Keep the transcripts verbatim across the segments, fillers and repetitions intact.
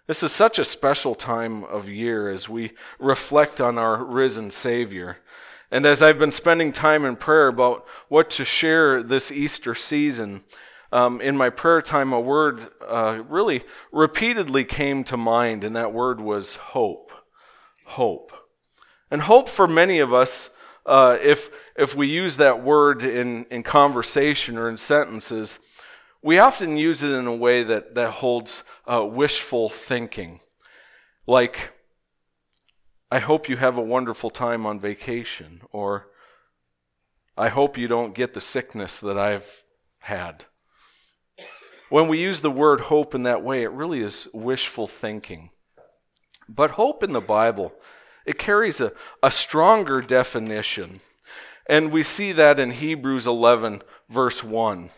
This is such a special time of year as we reflect on our risen Savior. And as I've been spending time in prayer about what to share this Easter season, um, in my prayer time, a word uh, really repeatedly came to mind, and that word was hope. Hope. And hope for many of us, uh, if if we use that word in, in conversation or in sentences, we often use it in a way that, that holds uh, wishful thinking. Like, I hope you have a wonderful time on vacation, or I hope you don't get the sickness that I've had. When we use the word hope in that way, it really is wishful thinking. But hope in the Bible, it carries a, a stronger definition. And we see that in Hebrews eleven, verse one.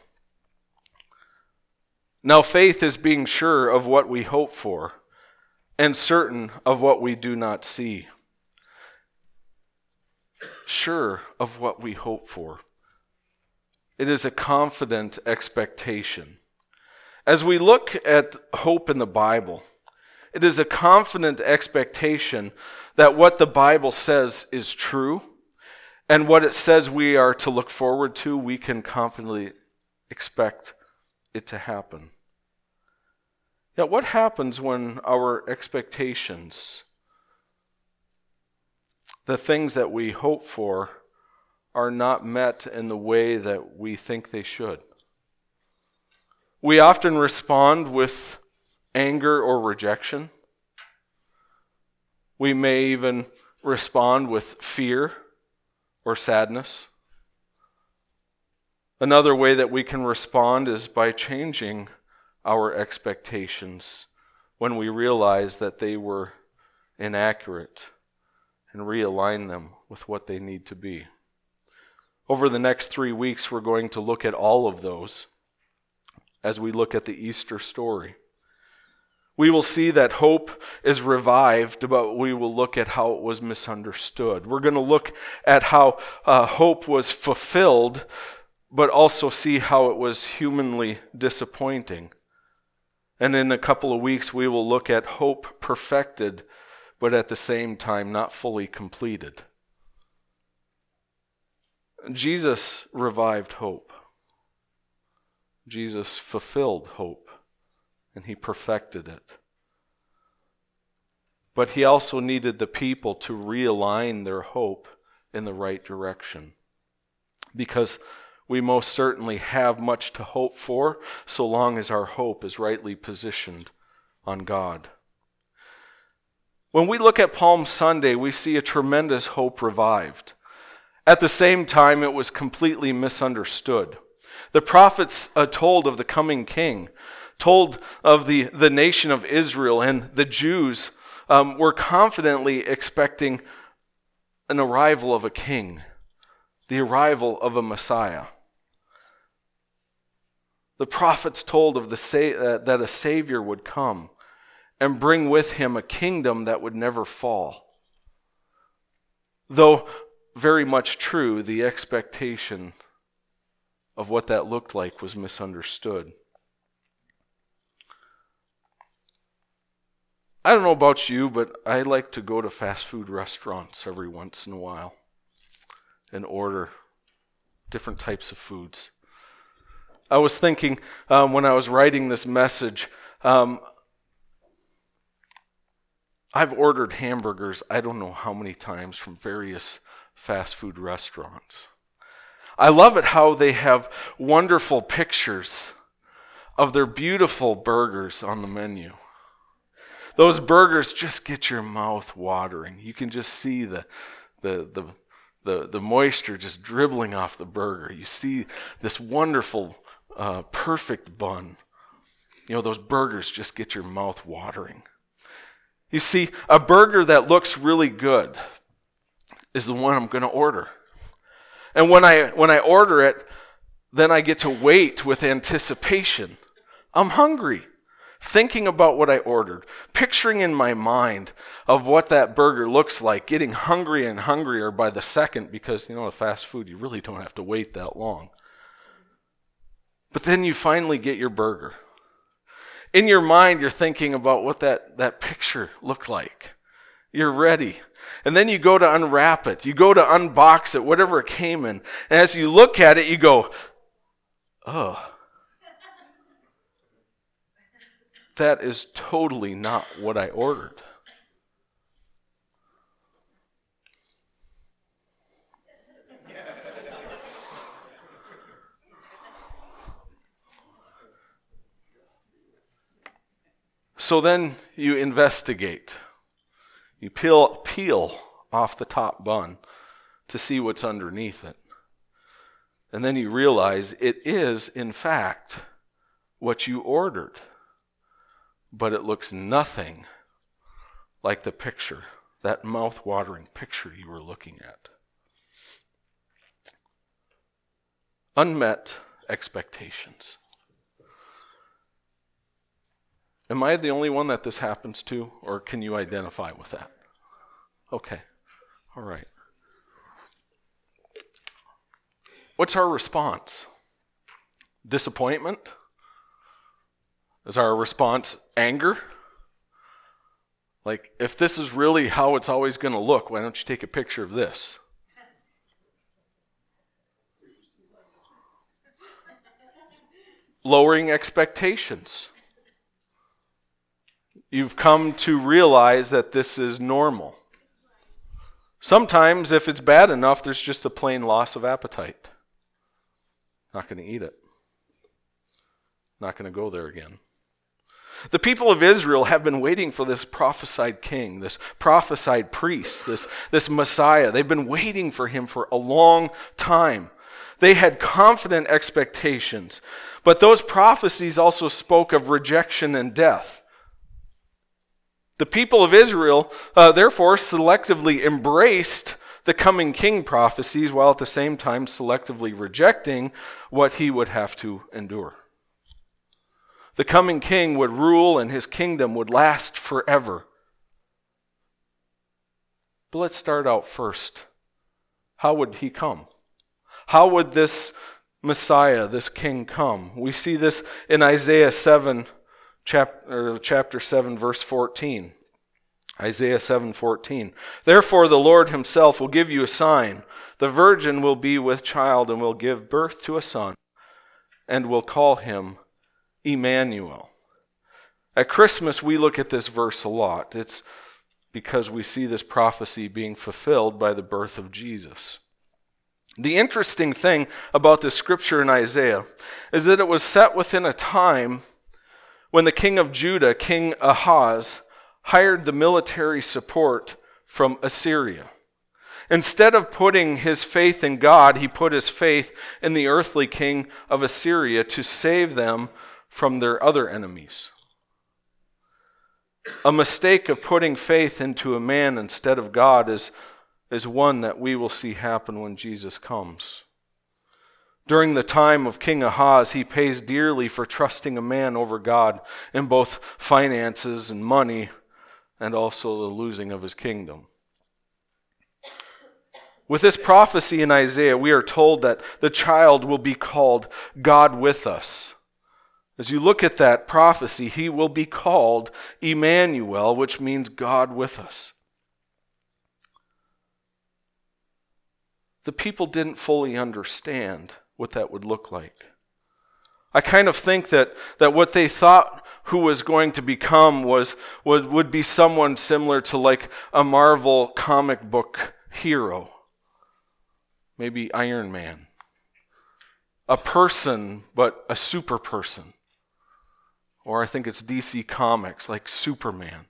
Now faith is being sure of what we hope for, and certain of what we do not see. Sure of what we hope for. It is a confident expectation. As we look at hope in the Bible, it is a confident expectation that what the Bible says is true, and what it says we are to look forward to, we can confidently expect it to happen. Yet what happens when our expectations, the things that we hope for, are not met in the way that we think they should? We often respond with anger or rejection. We may even respond with fear or sadness. Another way that we can respond is by changing our expectations when we realize that they were inaccurate, and realign them with what they need to be. Over the next three weeks, we're going to look at all of those as we look at the Easter story. We will see that hope is revived, but we will look at how it was misunderstood. We're going to look at how uh, hope was fulfilled, but also see how it was humanly disappointing. And in a couple of weeks, we will look at hope perfected, but at the same time not fully completed. Jesus revived hope. Jesus fulfilled hope, and he perfected it. But he also needed the people to realign their hope in the right direction, because we most certainly have much to hope for, so long as our hope is rightly positioned on God. When we look at Palm Sunday, we see a tremendous hope revived. At the same time, it was completely misunderstood. The prophets uh, told of the coming king, told of the, the nation of Israel, and the Jews um, were confidently expecting an arrival of a king, the arrival of a Messiah. The prophets told of the sa- uh, that a Savior would come and bring with him a kingdom that would never fall. Though very much true, the expectation of what that looked like was misunderstood. I don't know about you, but I like to go to fast food restaurants every once in a while and order different types of foods. I was thinking um, when I was writing this message, um, I've ordered hamburgers I don't know how many times from various fast food restaurants. I love it how they have wonderful pictures of their beautiful burgers on the menu. Those burgers just get your mouth watering. You can just see the the the the, the moisture just dribbling off the burger. You see this wonderful, uh, perfect bun. You know, those burgers just get your mouth watering. You see, a burger that looks really good is the one I'm going to order. And when I when I order it, then I get to wait with anticipation. I'm hungry, thinking about what I ordered, picturing in my mind of what that burger looks like, getting hungrier and hungrier by the second, because, you know, at fast food, you really don't have to wait that long. But then you finally get your burger. In your mind, you're thinking about what that, that picture looked like. You're ready. And then you go to unwrap it. You go to unbox it, whatever it came in. And as you look at it, you go, oh. That is totally not what I ordered. So then you investigate. You peel, peel off the top bun to see what's underneath it. And then you realize it is, in fact, what you ordered. But it looks nothing like the picture, that mouth-watering picture you were looking at. Unmet expectations. Am I the only one that this happens to, or can you identify with that? Okay, all right. What's our response? Disappointment? Is our response anger? Like, if this is really how it's always going to look, why don't you take a picture of this? Lowering expectations. You've come to realize that this is normal. Sometimes, if it's bad enough, there's just a plain loss of appetite. Not going to eat it. Not going to go there again. The people of Israel have been waiting for this prophesied king, this prophesied priest, this, this Messiah. They've been waiting for him for a long time. They had confident expectations. But those prophecies also spoke of rejection and death. The people of Israel, uh, therefore, selectively embraced the coming king prophecies while at the same time selectively rejecting what he would have to endure. The coming king would rule and his kingdom would last forever. But let's start out first. How would he come? How would this Messiah, this king, come? We see this in Isaiah seven, chapter, chapter seven, verse fourteen. Isaiah seven fourteen. Therefore the Lord himself will give you a sign. The virgin will be with child and will give birth to a son, and will call him Emmanuel. At Christmas, we look at this verse a lot. It's because we see this prophecy being fulfilled by the birth of Jesus. The interesting thing about this scripture in Isaiah is that it was set within a time when the king of Judah, King Ahaz, hired the military support from Assyria. Instead of putting his faith in God, he put his faith in the earthly king of Assyria to save them from their other enemies. A mistake of putting faith into a man instead of God is, is one that we will see happen when Jesus comes. During the time of King Ahaz, he pays dearly for trusting a man over God in both finances and money, and also the losing of his kingdom. With this prophecy in Isaiah, we are told that the child will be called God with us. As you look at that prophecy, he will be called Emmanuel, which means God with us. The people didn't fully understand what that would look like. I kind of think that, that what they thought who was going to become was would, would be someone similar to like a Marvel comic book hero. Maybe Iron Man. A person, but a super person. Or I think it's D C Comics, like Superman.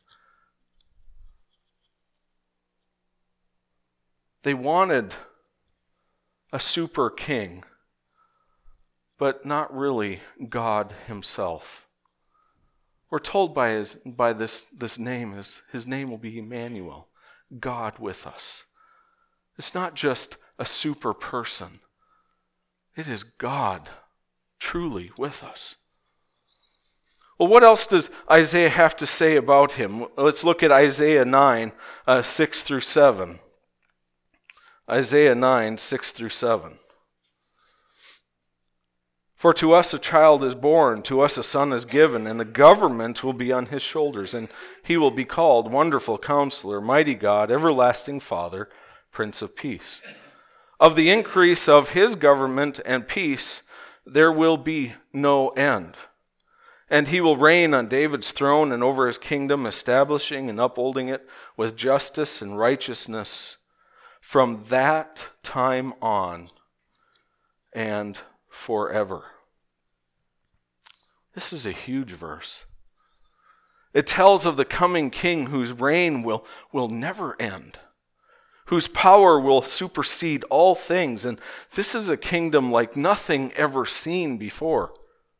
They wanted a super king, but not really God himself. We're told by his by this, this name, is his name will be Emmanuel, God with us. It's not just a super person. It is God truly with us. Well, what else does Isaiah have to say about him? Let's look at Isaiah nine, uh, six through seven. Isaiah nine, six through seven. For to us a child is born, to us a son is given, and the government will be on his shoulders, and he will be called Wonderful Counselor, Mighty God, Everlasting Father, Prince of Peace. Of the increase of his government and peace there will be no end. And he will reign on David's throne and over his kingdom, establishing and upholding it with justice and righteousness from that time on and forever. This is a huge verse. It tells of the coming king whose reign will, will never end, whose power will supersede all things. And this is a kingdom like nothing ever seen before.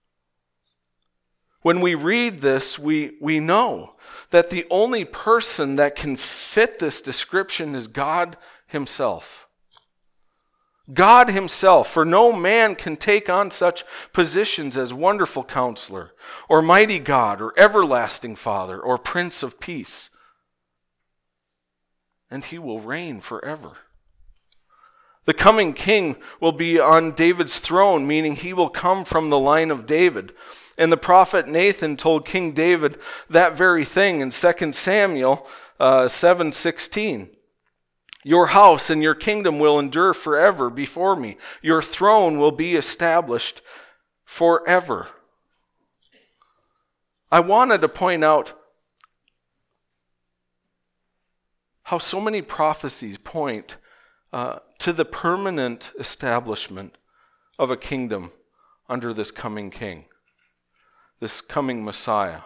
When we read this, we, we know that the only person that can fit this description is God himself. God himself, for no man can take on such positions as Wonderful Counselor, or Mighty God, or Everlasting Father, or Prince of Peace. And he will reign forever. The coming king will be on David's throne, meaning he will come from the line of David. And the prophet Nathan told King David that very thing in Second Samuel uh, seven sixteen. Your house and your kingdom will endure forever before me. Your throne will be established forever. I wanted to point out how so many prophecies point uh, to the permanent establishment of a kingdom under this coming king, this coming Messiah.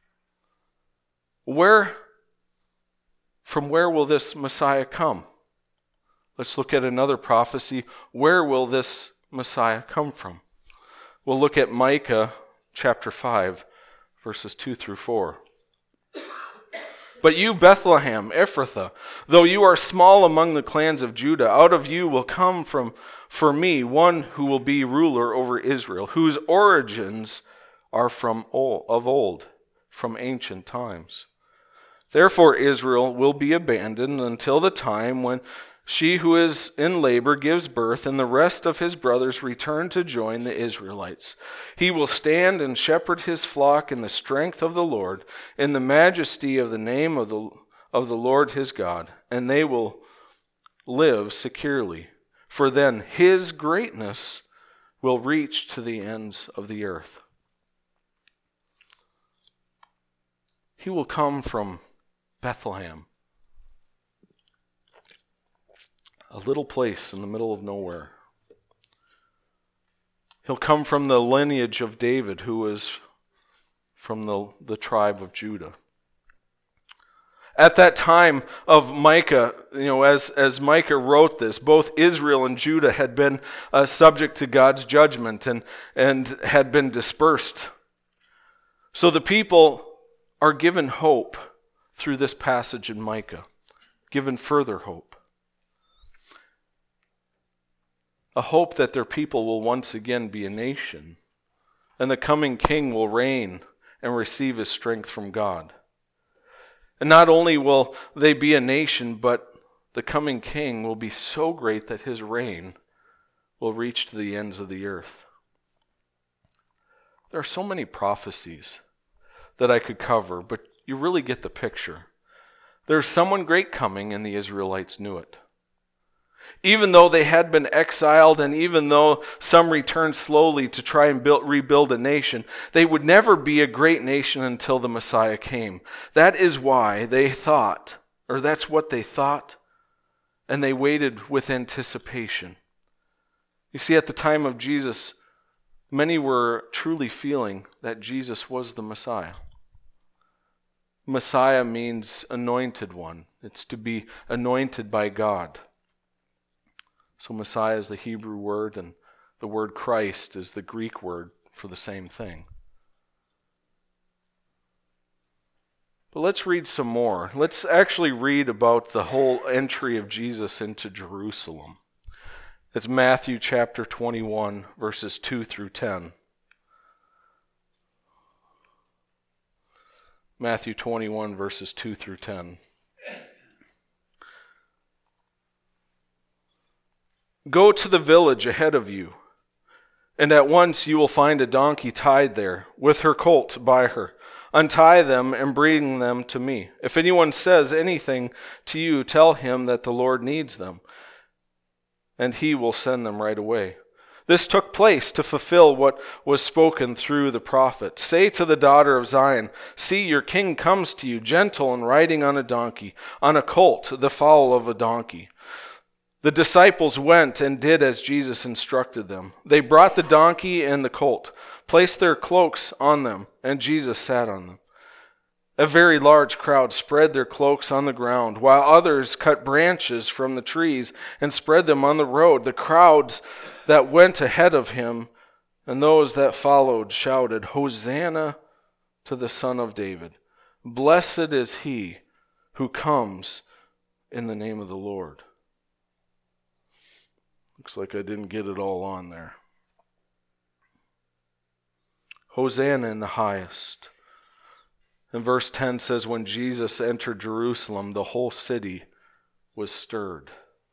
Where From where will this Messiah come? Let's look at another prophecy. Where will this Messiah come from? We'll look at Micah chapter five, verses two through four. But you, Bethlehem, Ephrathah, though you are small among the clans of Judah, out of you will come from for me one who will be ruler over Israel, whose origins are from old, of old, from ancient times. Therefore Israel will be abandoned until the time when she who is in labor gives birth, and the rest of his brothers return to join the Israelites. He will stand and shepherd his flock in the strength of the Lord, in the majesty of the name of the, of the Lord his God, and they will live securely. For then his greatness will reach to the ends of the earth. He will come from Bethlehem, a little place in the middle of nowhere. He'll come from the lineage of David, who is from the, the tribe of Judah. At that time of Micah, you know, as, as Micah wrote this, both Israel and Judah had been uh, subject to God's judgment and, and had been dispersed. So the people are given hope through this passage in Micah, given further hope. A hope that their people will once again be a nation, and the coming king will reign and receive his strength from God. And not only will they be a nation, but the coming king will be so great that his reign will reach to the ends of the earth. There are so many prophecies that I could cover, but you really get the picture. There's someone great coming, and the Israelites knew it. Even though they had been exiled, and even though some returned slowly to try and build, rebuild a nation, they would never be a great nation until the Messiah came. That is why they thought, or that's what they thought, and they waited with anticipation. You see, at the time of Jesus, many were truly feeling that Jesus was the Messiah. Messiah means anointed one. It's to be anointed by God. So Messiah is the Hebrew word, and the word Christ is the Greek word for the same thing. But let's read some more. Let's actually read about the whole entry of Jesus into Jerusalem. It's Matthew chapter twenty-one, verses two through ten. Matthew twenty-one, verses two through ten. Go to the village ahead of you, And at once you will find a donkey tied there, with her colt by her. Untie them and bring them to me. If anyone says anything to you, tell him that the Lord needs them, and he will send them right away." This took place to fulfill what was spoken through the prophet. "Say to the daughter of Zion, see, your king comes to you, gentle and riding on a donkey, on a colt, the foal of a donkey." The disciples went and did as Jesus instructed them. They brought the donkey and the colt, placed their cloaks on them, and Jesus sat on them. A very large crowd spread their cloaks on the ground, while others cut branches from the trees and spread them on the road. The crowds that went ahead of him and those that followed shouted, "Hosanna to the Son of David. Blessed is he who comes in the name of the Lord." Looks like I didn't get it all on there. Hosanna in the highest. And verse ten says, when Jesus entered Jerusalem, the whole city was stirred.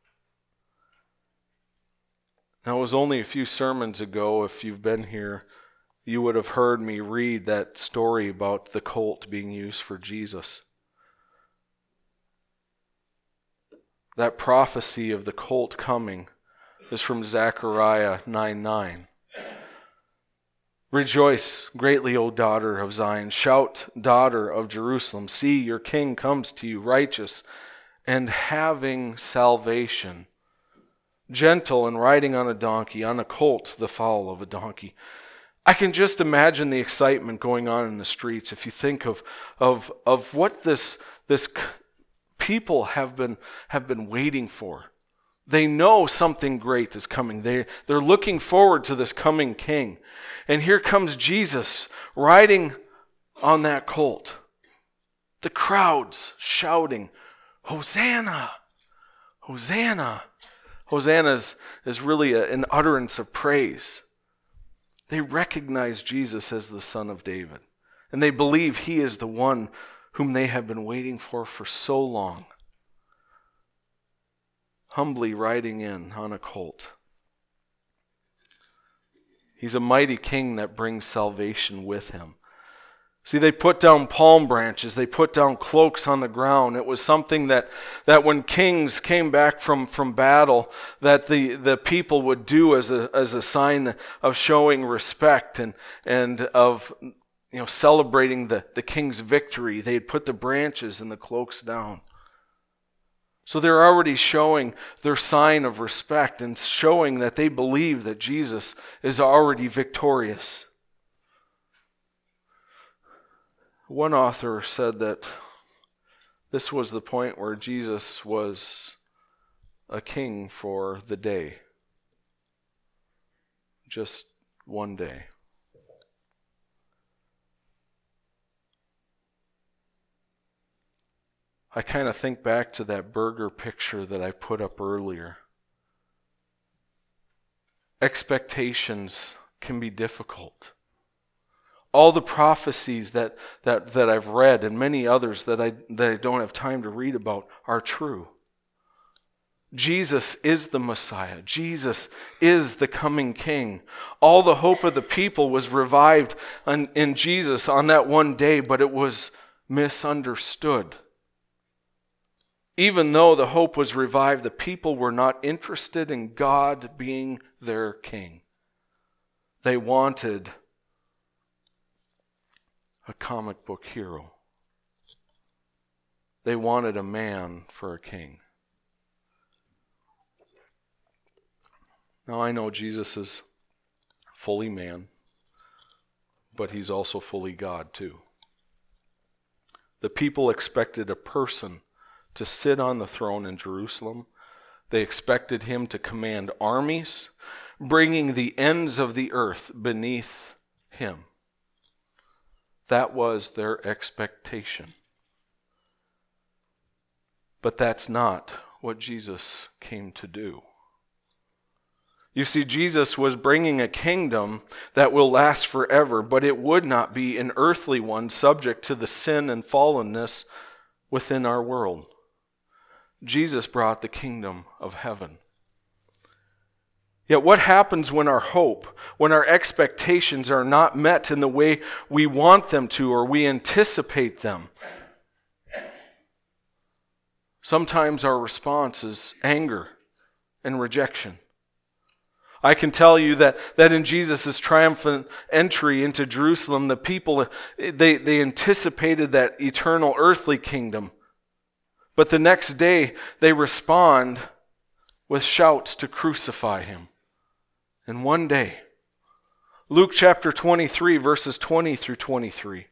Now, it was only a few sermons ago, if you've been here, you would have heard me read that story about the colt being used for Jesus. That prophecy of the colt coming is from Zechariah nine nine. "Rejoice greatly, O daughter of Zion. Shout, daughter of Jerusalem. See, your king comes to you, righteous and having salvation, gentle and riding on a donkey, on a colt, the foal of a donkey." I can just imagine the excitement going on in the streets if you think of of of what this this people have been have been waiting for. They know something great is coming. They, they're looking forward to this coming king. And here comes Jesus riding on that colt. The crowds shouting, "Hosanna! Hosanna!" Hosanna is, is really a, an utterance of praise. They recognize Jesus as the Son of David. And they believe he is the one whom they have been waiting for for so long. Humbly riding in on a colt. He's a mighty king that brings salvation with him. See, they put down palm branches. They put down cloaks on the ground. It was something that, that when kings came back from, from battle, that the, the people would do as a, as a sign of showing respect and, and of you know celebrating the, the king's victory. They'd put the branches and the cloaks down. So they're already showing their sign of respect and showing that they believe that Jesus is already victorious. One author said that this was the point where Jesus was a king for the day. Just one day. I kind of think back to that burger picture that I put up earlier. Expectations can be difficult. All the prophecies that, that, that I've read and many others that I, that I don't have time to read about are true. Jesus is the Messiah. Jesus is the coming King. All the hope of the people was revived in, in Jesus on that one day, but it was misunderstood. Even though the hope was revived, the people were not interested in God being their king. They wanted a comic book hero. They wanted a man for a king. Now I know Jesus is fully man, but he's also fully God too. The people expected a person to sit on the throne in Jerusalem. They expected him to command armies, bringing the ends of the earth beneath him. That was their expectation. But that's not what Jesus came to do. You see, Jesus was bringing a kingdom that will last forever, but it would not be an earthly one subject to the sin and fallenness within our world. Jesus brought the kingdom of heaven. Yet what happens when our hope, when our expectations are not met in the way we want them to or we anticipate them? Sometimes our response is anger and rejection. I can tell you that, that in Jesus' triumphant entry into Jerusalem, the people, they, they anticipated that eternal earthly kingdom. But the next day, they respond with shouts to crucify him. In one day. Luke chapter twenty-three, verses twenty through twenty-three.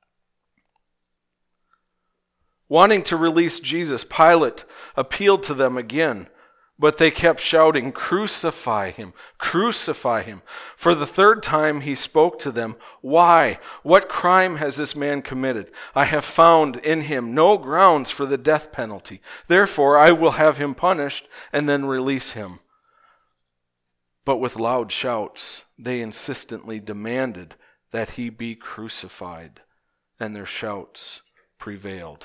Wanting to release Jesus, Pilate appealed to them again, but they kept shouting, "Crucify him, crucify him." For the third time he spoke to them, "Why? What crime has this man committed? I have found in him no grounds for the death penalty. Therefore I will have him punished and then release him." But with loud shouts, they insistently demanded that he be crucified, and their shouts prevailed.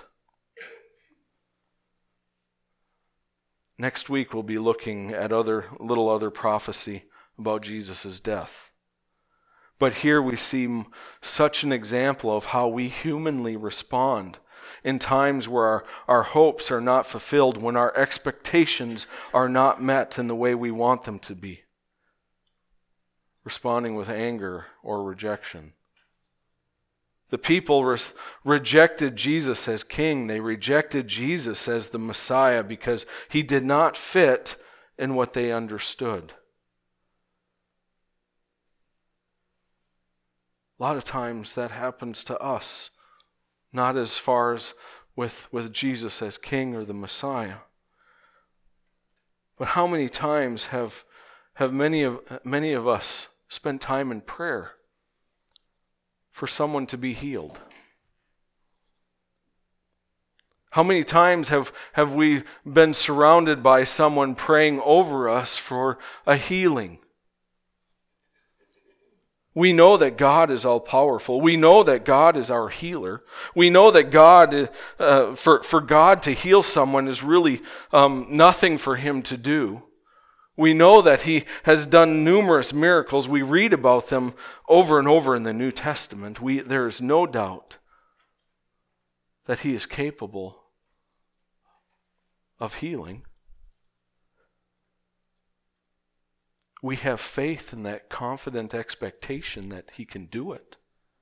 Next week we'll be looking at other little other prophecy about Jesus' death. But here we see such an example of how we humanly respond in times where our, our hopes are not fulfilled, when our expectations are not met in the way we want them to be. Responding with anger or rejection. The people res- rejected Jesus as king. They rejected Jesus as the Messiah because he did not fit in what they understood. A lot of times that happens to us, not as far as with, with Jesus as king or the Messiah. But how many times have, have many of, many of us spent time in prayer for someone to be healed? How many times have, have we been surrounded by someone praying over us for a healing? We know that God is all-powerful. We know that God is our healer. We know that God, uh, for, for God to heal someone is really um, nothing for him to do. We know that he has done numerous miracles. We read about them over and over in the New Testament. We, there is no doubt that he is capable of healing. We have faith in that confident expectation that he can do it.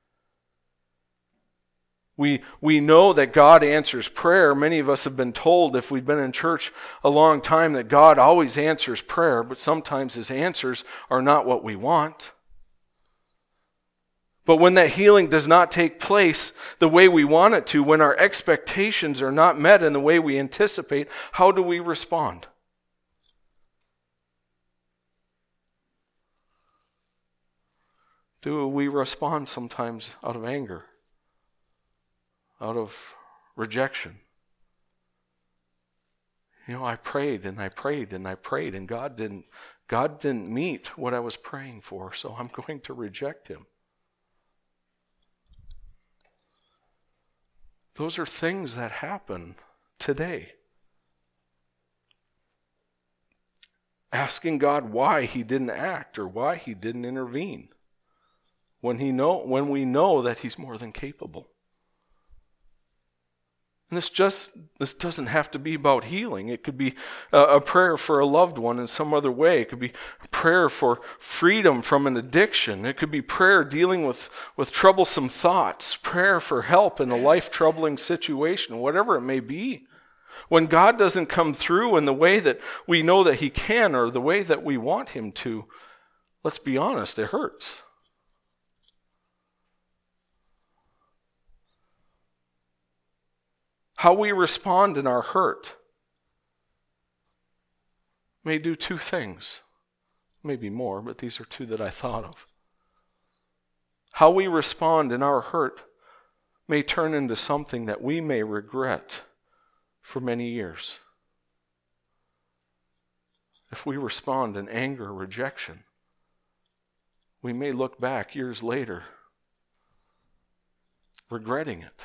We we know that God answers prayer. Many of us have been told, if we've been in church a long time, that God always answers prayer, but sometimes his answers are not what we want. But when that healing does not take place the way we want it to, when our expectations are not met in the way we anticipate, how do we respond? Do we respond sometimes out of anger? Out of rejection? You know, I prayed and I prayed and I prayed and God didn't God didn't meet what I was praying for, so I'm going to reject him. Those are things that happen today. Asking God why he didn't act or why he didn't intervene when he know when we know that he's more than capable. And this just this doesn't have to be about healing. It could be a, a prayer for a loved one in some other way. It could be a prayer for freedom from an addiction. It could be prayer dealing with, with troublesome thoughts, prayer for help in a life-troubling situation, whatever it may be. When God doesn't come through in the way that we know that he can or the way that we want him to, let's be honest, it hurts. How we respond in our hurt may do two things. Maybe more, but these are two that I thought of. How we respond in our hurt may turn into something that we may regret for many years. If we respond in anger or rejection, we may look back years later regretting it.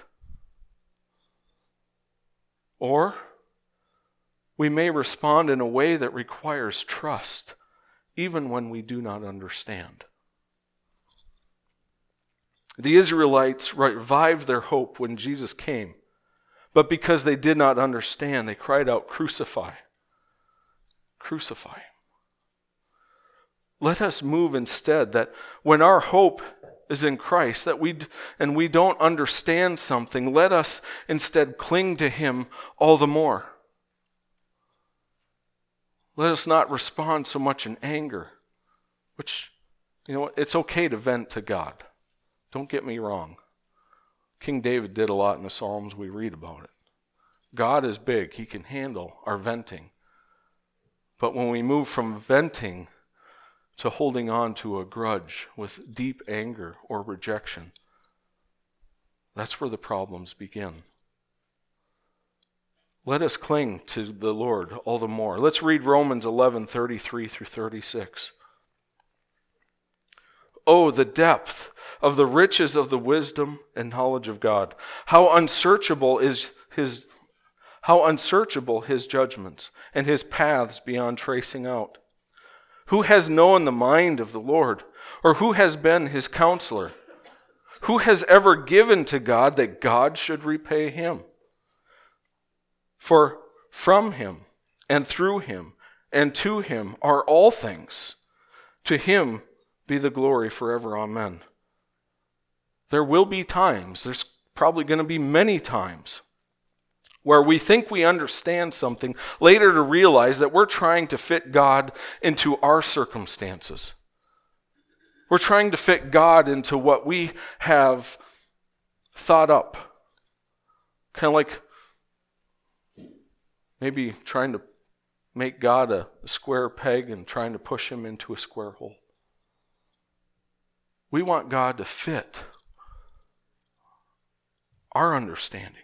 Or we may respond in a way that requires trust, even when we do not understand. The Israelites revived their hope when Jesus came, but because they did not understand, they cried out, "Crucify! Crucify!" Let us move instead that when our hope is in Christ, that we and we don't understand something, let us instead cling to Him all the more. Let us not respond so much in anger, which, you know, it's okay to vent to God. Don't get me wrong. King David did a lot in the Psalms. We read about it. God is big. He can handle our venting. But when we move from venting to holding on to a grudge with deep anger or rejection, that's where the problems begin. Let us cling to the Lord all the more. Let's read Romans eleven, thirty-three through thirty-six. Oh, the depth of the riches of the wisdom and knowledge of God. How unsearchable is his how unsearchable his judgments and his paths beyond tracing out. Who has known the mind of the Lord, or who has been his counselor? Who has ever given to God that God should repay him? For from him and through him and to him are all things. To him be the glory forever. Amen. There will be times, there's probably going to be many times, where we think we understand something, later to realize that we're trying to fit God into our circumstances. We're trying to fit God into what we have thought up. Kind of like maybe trying to make God a square peg and trying to push him into a square hole. We want God to fit our understanding.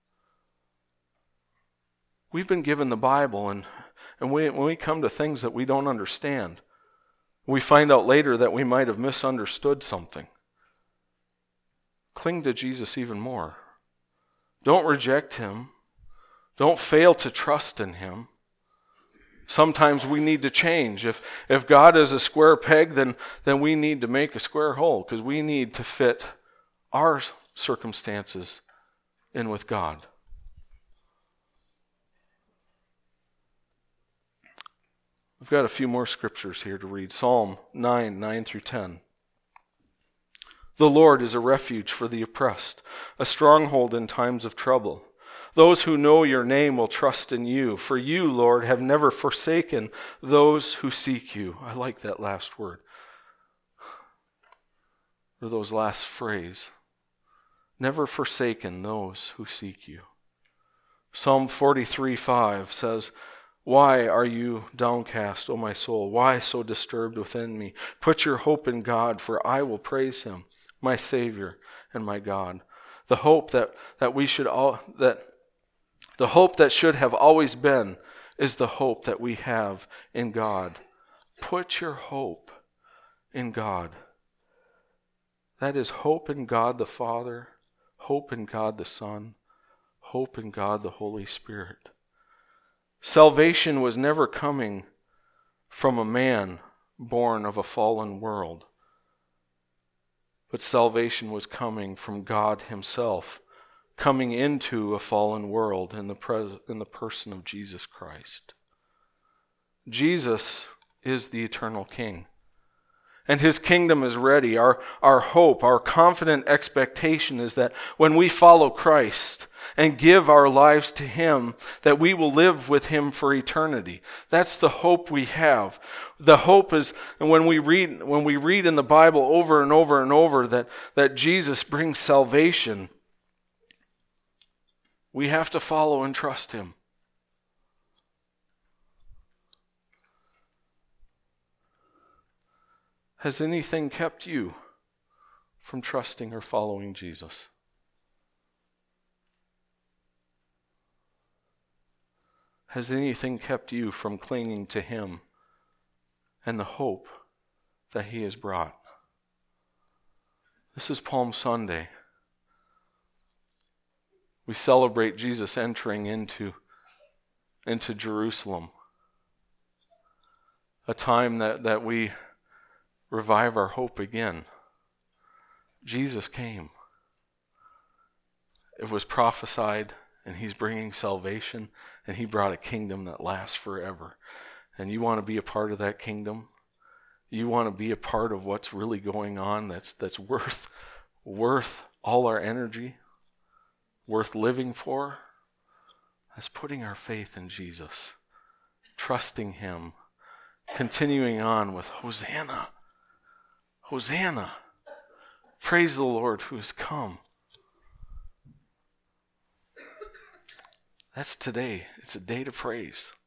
We've been given the Bible, and, and we, when we come to things that we don't understand, we find out later that we might have misunderstood something. Cling to Jesus even more. Don't reject him. Don't fail to trust in him. Sometimes we need to change. If if God is a square peg, then, then we need to make a square hole, because we need to fit our circumstances in with God. I've got a few more scriptures here to read. Psalm nine, nine through ten. The Lord is a refuge for the oppressed, a stronghold in times of trouble. Those who know your name will trust in you, for you, Lord, have never forsaken those who seek you. I like that last word, or those last phrase. Never forsaken those who seek you. Psalm forty-three, five says, why are you downcast, O my soul? Why so disturbed within me? Put your hope in God, for I will praise him, my Savior and my God. The hope that, that we should all that the hope that should have always been is the hope that we have in God. Put your hope in God. That is hope in God the Father, hope in God the Son, hope in God the Holy Spirit. Salvation was never coming from a man born of a fallen world, but salvation was coming from God himself, coming into a fallen world in the pres- in the person of Jesus Christ. Jesus is the eternal King, and his kingdom is ready. Our, our hope, our confident expectation is that when we follow Christ and give our lives to him, that we will live with him for eternity. That's the hope we have. The hope is, and when we read when we read in the Bible over and over and over that, that Jesus brings salvation, we have to follow and trust him. Has anything kept you from trusting or following Jesus? Has anything kept you from clinging to him and the hope that he has brought? This is Palm Sunday. We celebrate Jesus entering into, into Jerusalem. a time that, that we revive our hope again. Jesus came. It was prophesied, and he's bringing salvation, and he brought a kingdom that lasts forever. And you want to be a part of that kingdom? You want to be a part of what's really going on that's that's worth worth all our energy, worth living for? That's putting our faith in Jesus, trusting him, continuing on with Hosanna. Hosanna. Praise the Lord who has come. That's today. It's a day to praise.